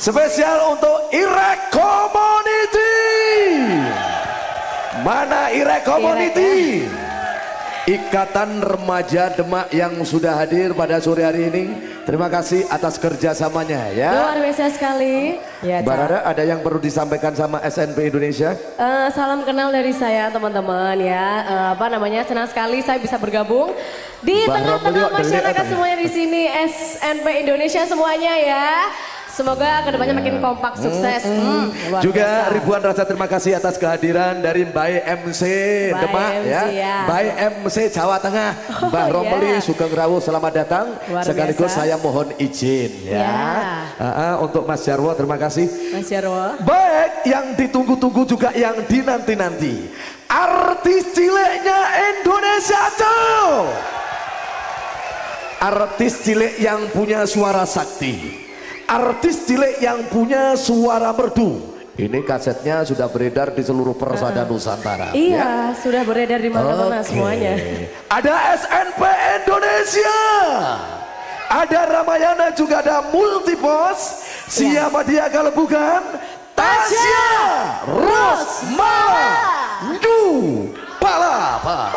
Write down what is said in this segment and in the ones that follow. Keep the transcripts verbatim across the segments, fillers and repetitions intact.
Spesial untuk Irek Community. Mana Irek Community? Ikatan Remaja Demak yang sudah hadir pada sore hari ini. Terima kasih atas kerjasamanya ya. Luar biasa sekali. Ya, Mbak Rara, ada yang perlu disampaikan sama S N P Indonesia? Uh, salam kenal dari saya teman-teman ya. Uh, apa namanya? Senang sekali saya bisa bergabung di tengah-tengah masyarakat semuanya di sini S N P Indonesia semuanya ya. Semoga kedepannya makin kompak, sukses. Hmm, hmm, Juga biasa. Ribuan rasa terima kasih atas kehadiran dari Mbak M C Demak ya. ya. Mbak M C Jawa Tengah, oh, Mbak Rompeli yeah. Sugeng Rawuh, selamat datang. Luar Sekaligus biasa. Saya mohon izin ya. Yeah. Uh, uh, untuk Mas Jarwo, terima kasih. Mas Jarwo. Baik, yang ditunggu-tunggu juga yang dinanti-nanti. Artis ciliknya Indonesia tuh. Artis cilik yang punya suara sakti. Artis cilik yang punya suara merdu. Ini kasetnya sudah beredar di seluruh persada uh, Nusantara. Iya, ya? Sudah beredar di mana-mana okay. Semuanya. Ada S N P Indonesia. Ada Ramayana, juga ada Multipos. Siapa ya. Dia kalau bukan Tasya Rosmala Du Palapa.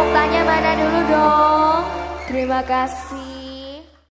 tepuk tangannya mana dulu dong. Terima kasih.